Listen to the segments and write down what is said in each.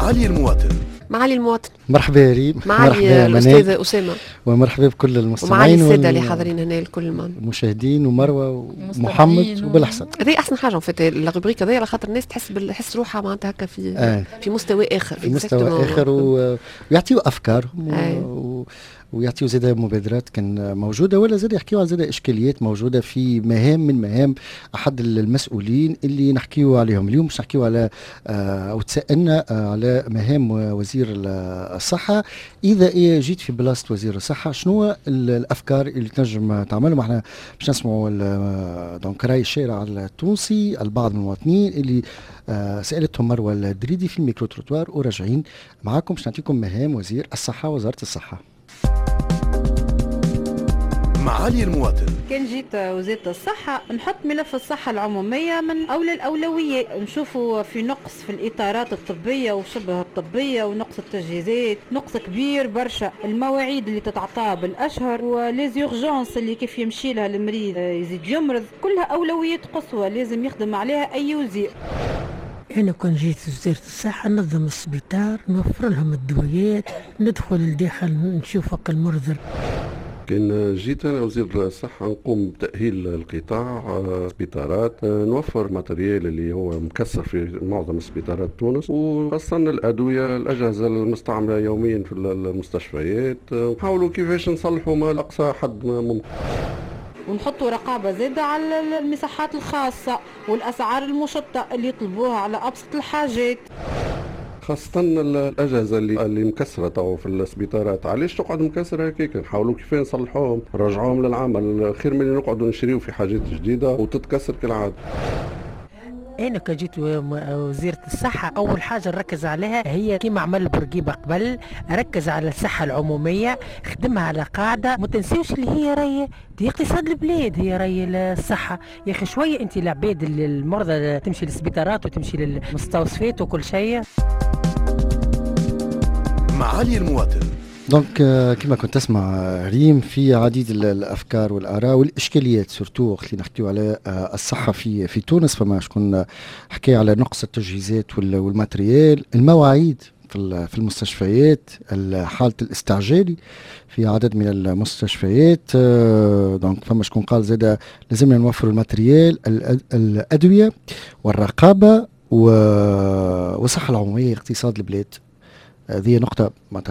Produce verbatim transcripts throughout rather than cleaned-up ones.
معالي المواطن. معالي المواطن. مرحبا ريم. معالي الأستاذ أسامة. ومرحبا بكل المستمعين ومعالي السادة اللي حاضرين هنا الكل المشاهدين ومروة ومحمد وبالحسن. هذه أحسن حاجة في الروبريك هذه على خاطر الناس تحس تحس روحها معناتها هكا في آه. في مستوى آخر في مستوى آخر و... ويعطيوا أفكارهم و... ويعطيوا زاده مبادرات كان موجوده ولا زاده يحكيوا على زاده اشكاليات موجوده في مهام من مهام احد المسؤولين اللي نحكيوا عليهم اليوم. مش نحكيوا على آه او تسالنا آه على مهام وزير الصحه. اذا إيه جيت في بلاصه وزير الصحه شنو الافكار اللي تنجم تعملهم؟ احنا باش نسمعوا دونك راي الشارع التونسي البعض من المواطنين اللي آه سالتهم مروه الدريدي في الميكرو تروتوار وراجعين معاكم باش نعطيكم مهام وزير الصحه وزاره الصحه. معالي المواطن. كان جيت وزارة الصحة نحط ملف الصحة العمومية من أولى الأولويات. نشوفوا في نقص في الإطارات الطبية وشبه الطبية ونقص التجهيزات، نقص كبير برشا. المواعيد اللي تتعطى بالأشهر وليزيورجونس اللي كيف يمشي لها المريض يزيد يمرض، كلها أولويات قصوى لازم يخدم عليها أي وزير. أنا كنت جيت وزارة الصحة ننظم السبيطار، نوفر لهم الدويات، ندخل الداخل نشوف المرضى. كان جيت انا وزير الصحه نقوم بتاهيل القطاع سبيطارات، نوفر ماتريال اللي هو مكسر في معظم سبيطارات تونس، وخاصه الادويه الاجهزه المستعمله يوميا في المستشفيات، نحاولوا كيفاش نصلحوا ما لاقصى حد ممكن. ونحطوا رقابه زاده على المساحات الخاصه والاسعار المشطه اللي يطلبوها على ابسط الحاجات، خاصة الأجهزة اللي اللي مكسرة تو في السبيطارات. علاش تقعد مكسرة هكاك؟ نحاولوا كيف نصلحوهم نرجعوهم للعمل، خير من نقعدوا نشريو في حاجات جديدة وتتكسر كالعادة. أنا كجيت وزيرة الصحة أول حاجة نركز عليها هي كيما عمل بورقيبة قبل، أركز على الصحة العمومية، خدمها على قاعدة ما تنسيوش اللي هي راهي دي اقتصاد البلاد، هي راهي الصحة. يا أخي شوية أنت العباد المرضى تمشي للسبيطارات وتمشي للمستوصفات وكل شيء. معالي المواطن. دونك كما كنت تسمع ريم في عديد الافكار والاراء والاشكاليات سورتو وقت اللي نحكيو على الصحه في في تونس. فما شكون حكي على نقص التجهيزات والماتريال، المواعيد في في المستشفيات، حاله الاستعجالي في عدد من المستشفيات. دونك فما شكون قال زاد لازمنا نوفروا الماتريال، الادويه والرقابه والصحه العموميه اقتصاد البلاد. هذه نقطة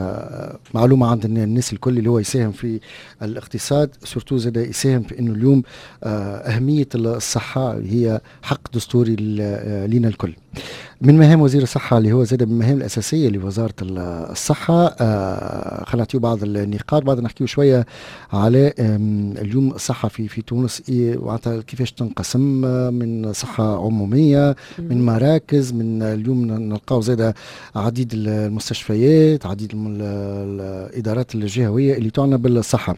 معلومة عند الناس الكل اللي هو يساهم في الاقتصاد، سورتو زاد يساهم في انه اليوم أهمية الصحة هي حق دستوري لنا الكل. من مهام وزير الصحة اللي هو زاد من المهام الأساسية لوزارة الصحة، آه خلينا نعطيو بعض النقاط، بعد نحكيو شوية على اليوم الصحة في في تونس إيه كيفاش تنقسم من صحة عمومية من مراكز. من اليوم نلقاو زاد عديد المستشفيات، عديد الإدارات الجهوية اللي تعنى بالصحة.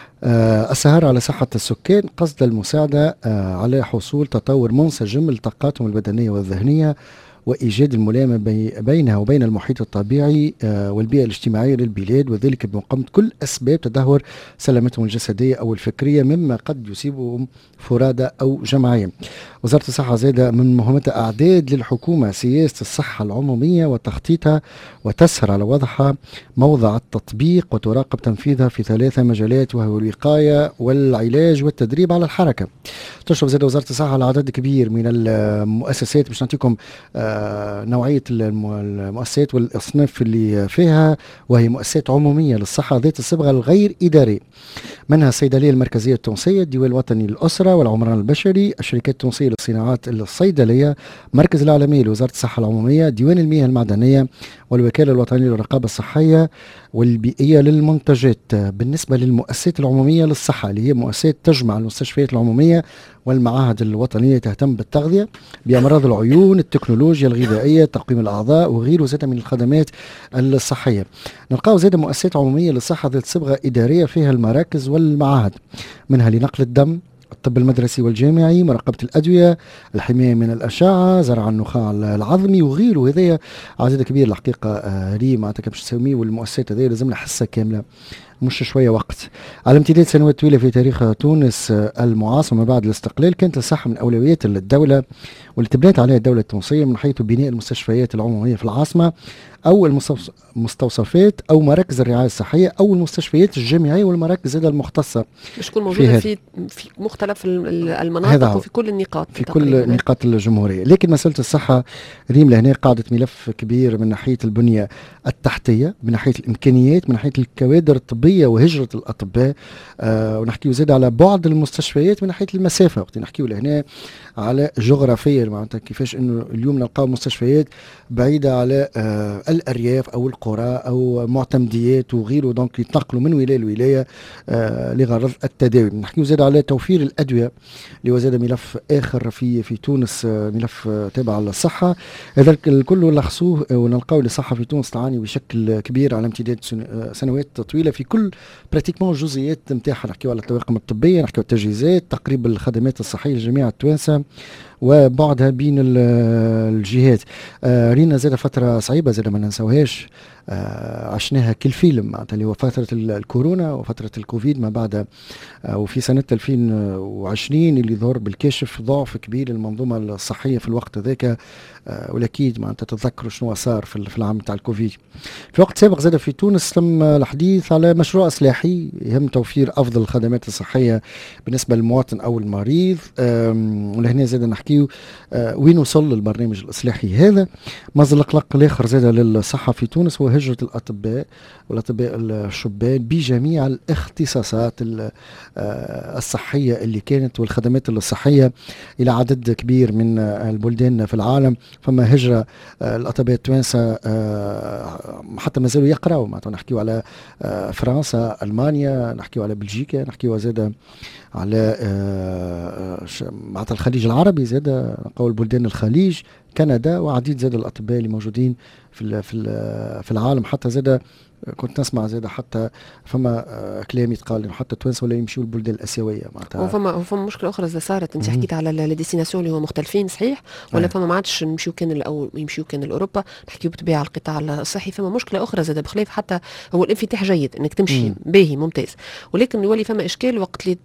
آه السهر على صحة السكان قصد المساعدة آه على حصول تطور منسجم لطاقاتهم البدنية والذهنية وإيجاد الملائمة بي بينها وبين المحيط الطبيعي آه والبيئة الاجتماعية للبلاد، وذلك بمقاومة كل أسباب تدهور سلامتهم الجسدية أو الفكرية مما قد يصيبهم فرادى أو جماعيا. وزارة الصحة زاد من مهمتها أعداد للحكومة سياسة الصحة العمومية وتخطيطها وتسهر على وضعها موضع التطبيق وتراقب تنفيذها في ثلاثة مجالات، وهو الوقاية والعلاج والتدريب على الحركة. تشرف زاد وزارة الصحة على عدد كبير من المؤسسات. باش نعطيكم آه نوعية المؤسسات والأصناف اللي فيها، وهي مؤسسات عمومية للصحة ذات الصبغة الغير إدارية، منها الصيدلية المركزية التونسية، الديوان الوطني للأسرة والعمران البشري، الشركات التونسية للصناعات الصيدلية، مركز العالمي لوزارة الصحة العمومية، ديوان المياه المعدنية، والوكالة الوطنية للرقابة الصحية والبيئية للمنتجات. بالنسبة للمؤسسات العمومية للصحة اللي هي مؤسسات تجمع المستشفيات العمومية والمعاهد الوطنية تهتم بالتغذية بأمراض العيون، التكنولوجيا الغذائية، تقويم الأعضاء وغيره زاد من الخدمات الصحية. نلقاو زاد مؤسسات عمومية للصحة ذات صبغة إدارية فيها المراكز والمعاهد، منها لنقل الدم، الطب المدرسي والجامعي، مراقبة الأدوية، الحماية من الأشعة، زرع النخاع العظمي وغيره. هذايا عدد كبير الحقيقة ريم معناتها باش تسميه، والمؤسسات هذه لازم لها حصة كاملة مش شويه وقت. على امتداد سنوات طويله في تاريخ تونس المعاصر ما بعد الاستقلال كانت الصحه من اولويات الدوله واللي تبنت عليها الدوله التونسيه من حيث بناء المستشفيات العموميه في العاصمه او المستوصفات او مراكز الرعايه الصحيه او المستشفيات الجامعيه والمراكز المختصه باش تكون موجوده في في مختلف المناطق وفي كل النقاط في كل نقاط الجمهوريه. لكن مساله الصحه ريم لهنا قاعده ملف كبير من ناحيه البنيه التحتيه، من ناحيه الامكانيات، من ناحيه الكوادر الطبيه وهجره الاطباء، آه ونحكيو زاد على بعد المستشفيات من ناحيه المسافه. وقت نحكيو لهنا على جغرافيا معناتها كيفاش انه اليوم نلقاو مستشفيات بعيده على آه الارياف او القرى او معتمديات وغيره، دونك يتنقلوا من ولايه لولايه آه لغرض التداوي. نحكيو زاد على توفير الادويه اللي هو زاد ملف اخر في في تونس، آه ملف آه تابع للصحه. هذا الكل لخصوه ونلقاو الصحه في تونس تعاني بشكل كبير على امتداد سنوات طويله في كل براتيكمون الجزئيات نتاعها. نحكيو على الطواقم الطبيه، نحكيو التجهيزات، تقريب الخدمات الصحيه لجميع التوانسه وبعدها بين الجهات. آه رينا زاد فترة صعيبة زاد ما ننسوهاش، آه عشناها كل فيلم معناتها اللي هو فترة الكورونا وفترة الكوفيد ما بعد، آه وفي سنة ألفين وعشرين اللي ظهر بالكشف ضعف كبير للمنظومة الصحية في الوقت ذاك. آه والأكيد معناتها تتذكروا شنو صار في العام تاع الكوفيد. في وقت سابق زاد في تونس تم الحديث على مشروع إصلاحي يهم توفير أفضل الخدمات الصحية بالنسبة للمواطن أو المريض. آه ولهنا زاد نحكي آه وين وصل البرنامج الإصلاحي هذا. مزلقلق الآخر زاد للصحة في تونس هو هجرة الأطباء والأطباء الشبان بجميع الاختصاصات آه الصحية اللي كانت والخدمات الصحية إلى عدد كبير من آه البلدان في العالم. فما هجرة آه الأطباء التوانسة آه حتى ما زالوا يقرأوا معناتها نحكيو على آه فرنسا، ألمانيا، نحكيو على بلجيكا، نحكيو زاد على آه معناتها الخليج العربي، زاد قول بلدان الخليج، كندا، وعديد زاد الأطباء اللي موجودين في في في العالم. حتى زاد كنت نسمع زاد حتى فما كلام يتقال انه حتى التوانسه ولا يمشيوا البلدان الاسيويه معناتها. وفما وفما مشكله اخرى اذا صارت، انت حكيت على الديستيناسيون اللي هو مختلفين صحيح، ولا فما ما عادش نمشيو كان او يمشيو كان لاوروبا، نحكيو بطبيعه القطاع الصحي. فما مشكله اخرى زاد بخلاف حتى هو الانفتاح جيد انك تمشي مم. باهي ممتاز، ولكن يولي فما اشكال وقت اللي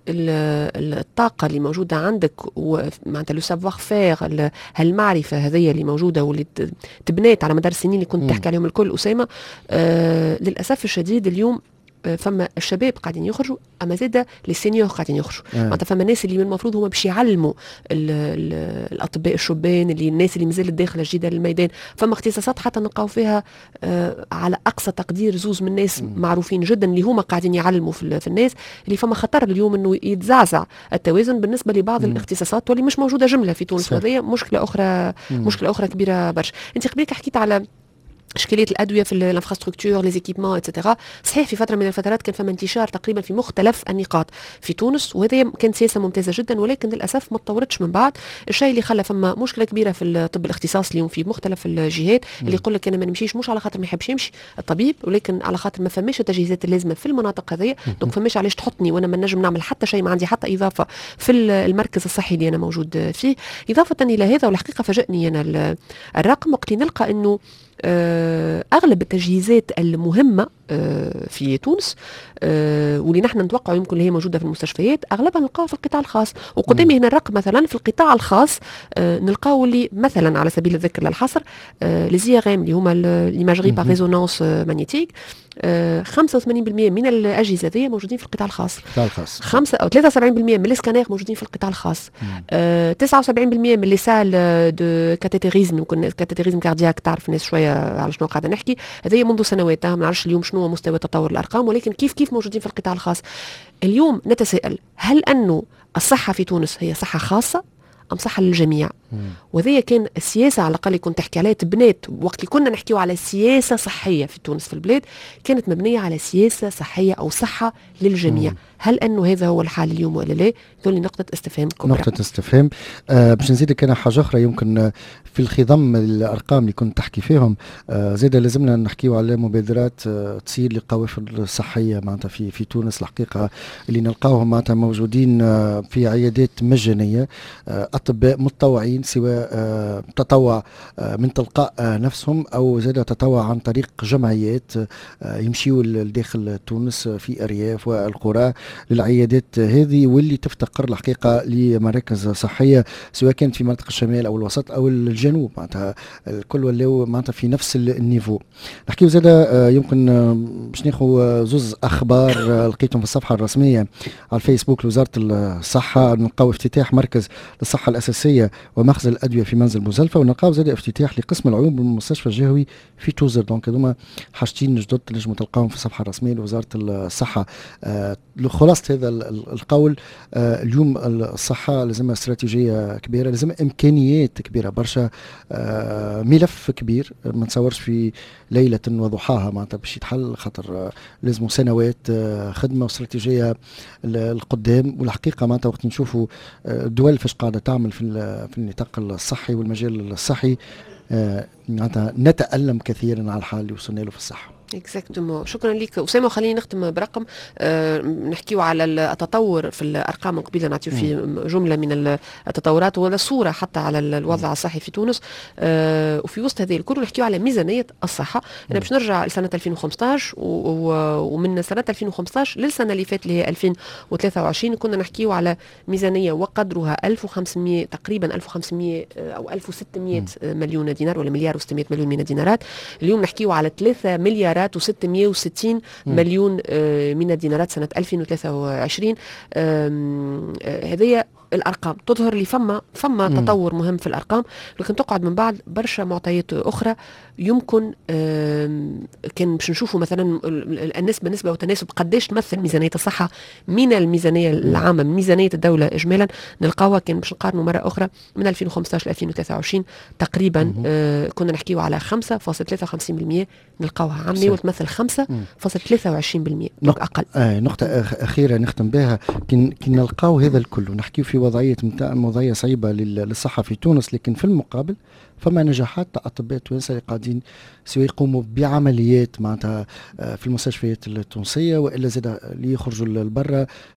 الطاقه اللي موجوده عندك ومعناتها لو سافوار فير، هالمعرفه هذه اللي موجوده واللي تبنات على مدار السنين اللي كنت مم. تحكي عليهم الكل اسامه. آه للاسف الشديد اليوم فما الشباب قاعدين يخرجوا، اما زاد للسينيور قاعدين يخرجوا معناتها. فما ناس اللي من المفروض هما باش يعلموا ال ال الاطباء الشبان اللي الناس اللي مازالت داخله جديده للميدان. فما اختصاصات حتى نلقاو فيها آه على اقصى تقدير زوز من الناس م. معروفين جدا اللي هما قاعدين يعلموا في, في الناس اللي فما خطر اليوم انه يتزعزع التوازن بالنسبه لبعض م. الاختصاصات واللي مش موجوده جمله في تونس. وهذه مشكله اخرى م. مشكله اخرى كبيره برشا. انت قبلك حكيت على اشكاليه الادويه في الانفراستركتور لي زيكيبمون اتسيتيرا. صحيح في فتره من الفترات كان فما انتشار تقريبا في مختلف النقاط في تونس، وهذه كانت سياسه ممتازه جدا، ولكن للاسف ما تطورتش من بعد. الشيء اللي خلى فما مشكله كبيره في الطب الاختصاص اليوم في مختلف الجهات اللي يقول لك انا ما نمشيش مش على خاطر ما يحبش يمشي الطبيب، ولكن على خاطر ما فماش التجهيزات اللازمه في المناطق هذه. دونك فماش علاش تحطني وانا ما نجم نعمل حتى شيء، ما عندي حتى اضافه في المركز الصحي اللي انا موجود فيه. اضافه الى هذا والحقيقه فاجئني انا الرقم وقت نلقى انه أغلب التجهيزات المهمة في تونس واللي نحن نتوقع يمكن اللي هي موجودة في المستشفيات أغلبها نلقاها في القطاع الخاص. وقدامي هنا الرقم مثلا في القطاع الخاص نلقاو اللي مثلا على سبيل الذكر للحصر لزي غام اللي هما ليماجري باغ ريزونانس مانيتيك، خمسة وثمانين بالمئة من الأجهزة ذي موجودين في القطاع الخاص، الخاص. خمسة أو ثلاثة وسبعين بالمئة من السكانير موجودين في القطاع الخاص. آه تسعة وسبعين بالمئة من لي سال دو كاتيتيريزم، يمكن كاتيتيريزم كاردياك تعرف الناس شوية على شنو قاعدة نحكي، هذه منذ سنوات ما نعرفش اليوم شنو مستوى تطور الأرقام، ولكن كيف كيف موجودين في القطاع الخاص. اليوم نتساءل هل أنه الصحة في تونس هي صحة خاصة أم صحة للجميع؟ وذي كان السياسة على الأقل كنت تحكي عليها تبنات وقت اللي كنا نحكيو على سياسة صحية في تونس في البلاد كانت مبنية على سياسة صحية أو صحة للجميع. مم. هل أنه هذا هو الحال اليوم ولا لا؟ ذولي نقطة استفهام كبرى. نقطة استفهام. آه باش نزيدك أنا حاجة أخرى يمكن في الخضم الأرقام اللي كنت تحكي فيهم. آه زيدا لازمنا نحكيو على مبادرات آه تصير للقوافل الصحية معناتها في في تونس. الحقيقة اللي نلقاوهم معناتها موجودين آه في عيادات مجانية. آه أطباء متطوعين، سواء آه تطوع آه من تلقاء آه نفسهم أو زاد تطوع عن طريق جمعيات آه يمشيوا لداخل تونس في أرياف والقرى للعيادات هذه، واللي تفتقر الحقيقة لمراكز صحية سواء كانت في منطقة الشمال أو الوسط أو الجنوب. معناتها الكل ولاو معناتها في نفس النيفو. نحكيو زاد آه يمكن آه باش ناخذ زوز أخبار آه لقيتهم في الصفحة الرسمية على الفيسبوك لوزارة الصحة. نلقاو افتتاح مركز للصحة الأساسية ومخزن الأدوية في منزل مزلفة، ونلقاو زاد افتتاح لقسم العيون بالمستشفى الجهوي في توزر. دونك هذوما حاجتين جدد تنجموا تلقاهم في الصفحة الرسمية لوزارة الصحة. آه خلاصة هذا القول، آه اليوم الصحة لازمها استراتيجية كبيرة، لازمها إمكانيات كبيرة برشا، آه ملف كبير ما نتصورش في ليلة وضحاها معناتها باش يتحل، خاطر آه لازم سنوات آه خدمة واستراتيجية القدام. والحقيقة معناتها وقت نشوفوا الدول فاش قاعدة تعمل في في النطاق الصحي والمجال الصحي، معناتها نتألم كثيرا على الحال اللي وصلنا له في الصحة. اكزاكتومون. شكرا لك أسامة. خليني نختم برقم أه نحكيو على التطور في الأرقام قبيله، نعطيو في جملة من التطورات ولا صورة حتى على الوضع الصحي في تونس. أه وفي وسط هذه الكل نحكيو على ميزانية الصحة. أنا باش نرجع لسنة ألفين وخمسطاش، ومن سنة ألفين وخمسطاش للسنة اللي فاتت اللي هي ألفين وثلاثة وعشرين كنا نحكيو على ميزانية وقدرها ألف وخمسمائة تقريبا ألف وخمسمائة أو ألف وستمائة مليون دينار ولا مليار وستمائة مليون من الدينارات. اليوم نحكيو على ثلاثة مليار وستمائة وستين مليون من الدينارات سنة ألفين وثلاثة وعشرين. هذه الارقام تظهر لي فما فما مم. تطور مهم في الارقام، لكن تقعد من بعد برشا معطيات اخرى يمكن كان باش نشوفوا مثلا النسبه نسبه وتناسب قداش تمثل ميزانيه الصحه من الميزانيه العامه من ميزانيه الدوله اجمالا. نلقاوها كان باش نقارنوا مره اخرى من ألفين وخمسطاش ل ألفين وثلاثة وعشرين تقريبا آه كنا نحكيو على خمسة فاصلة ثلاثة وخمسين بالمئة، نلقاوها عامه وتمثل خمسة فاصلة ثلاثة وعشرين بالمئة نق... اقل. آه نقطه اخيره نختم بها، كي نلقاو هذا الكل ونحكيو في وضعيه وضعيه صعيبه للصحه في تونس، لكن في المقابل فما نجاحات اطباء توانسه اللي قاعدين سواء يقوموا بعمليات معناتها في المستشفيات التونسيه والا زاد اللي يخرجوا لبرا